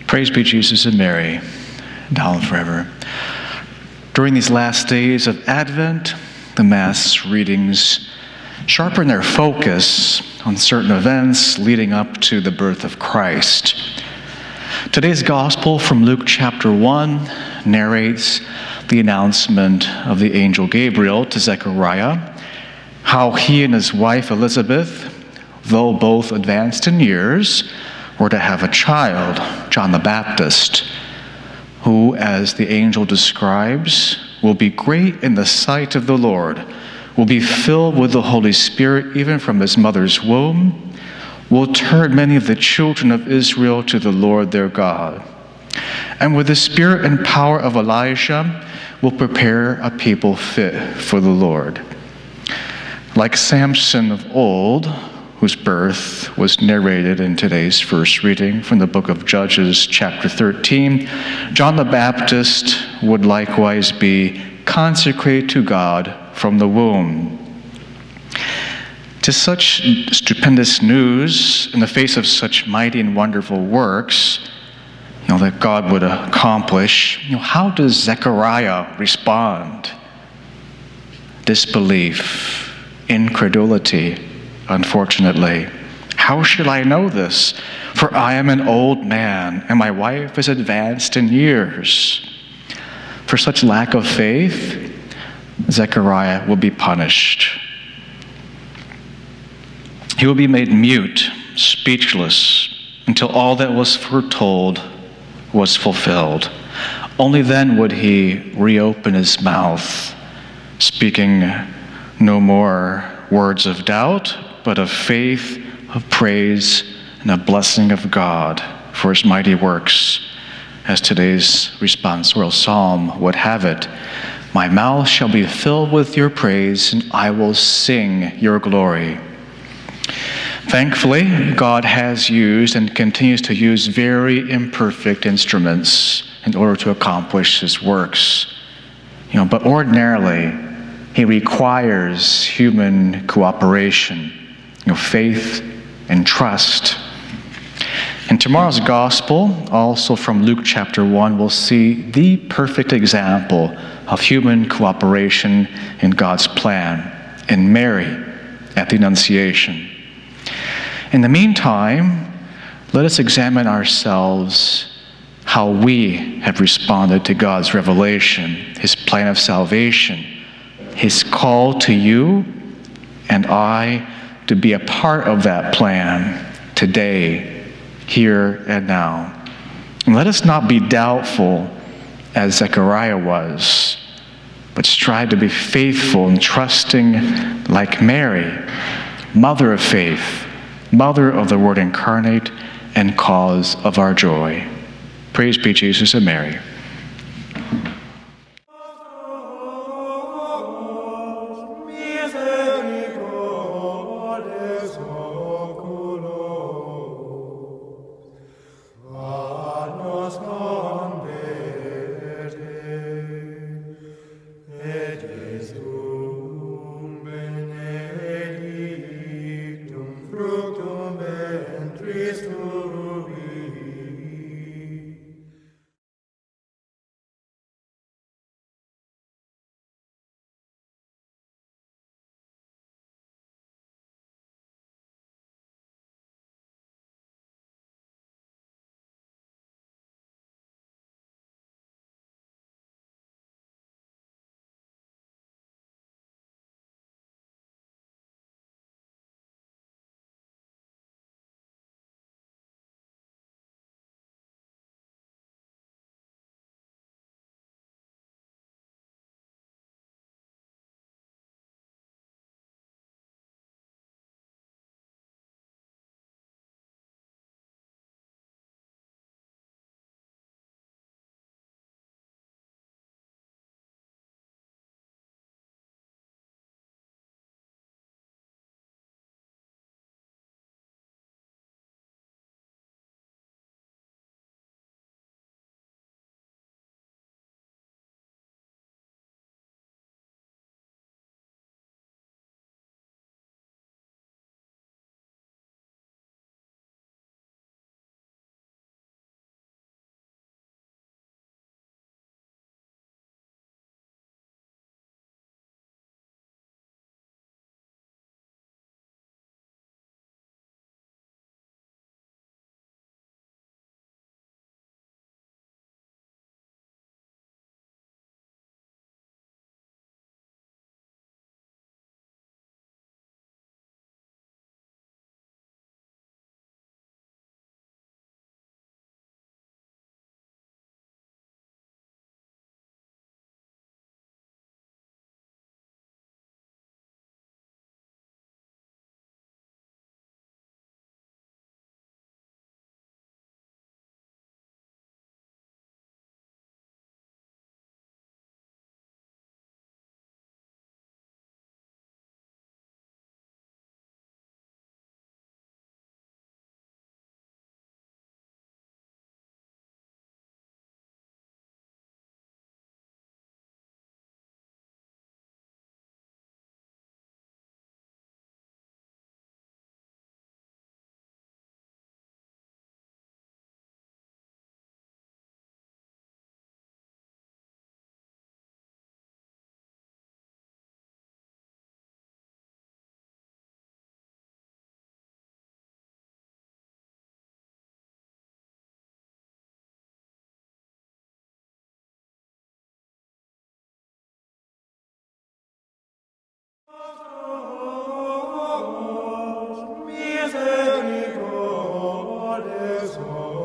Praise be Jesus and Mary, now and forever. During these last days of Advent, the Mass readings sharpen their focus on certain events leading up to the birth of Christ. Today's Gospel from Luke chapter 1 narrates the announcement of the angel Gabriel to Zechariah, how he and his wife Elizabeth, though both advanced in years, were to have a child, John the Baptist, who, as the angel describes, will be great in the sight of the Lord, will be filled with the Holy Spirit even from his mother's womb, will turn many of the children of Israel to the Lord their God, and with the spirit and power of Elijah will prepare a people fit for the Lord. Like Samson of old, whose birth was narrated in today's first reading from the book of Judges, chapter 13, John the Baptist would likewise be consecrated to God from the womb. To such stupendous news, in the face of such mighty and wonderful works, that God would accomplish, how does Zechariah respond? Disbelief, incredulity, unfortunately. How should I know this? For I am an old man, and my wife is advanced in years. For such lack of faith, Zechariah will be punished. He will be made mute, speechless, until all that was foretold was fulfilled. Only then would he reopen his mouth, speaking no more words of doubt, but of faith, of praise, and of blessing of God for his mighty works. As today's responsorial psalm would have it, my mouth shall be filled with your praise, and I will sing your glory. Thankfully, God has used and continues to use very imperfect instruments in order to accomplish his works. But ordinarily, he requires human cooperation, faith and trust. In tomorrow's gospel, also from Luke chapter 1, we'll see the perfect example of human cooperation in God's plan in Mary at the Annunciation. In the meantime, let us examine ourselves how we have responded to God's revelation, his plan of salvation, his call to you and I to be a part of that plan today, here and now. And let us not be doubtful as Zechariah was, but strive to be faithful and trusting like Mary, mother of faith, mother of the Word incarnate, and cause of our joy. Praise be Jesus and Mary. misericordes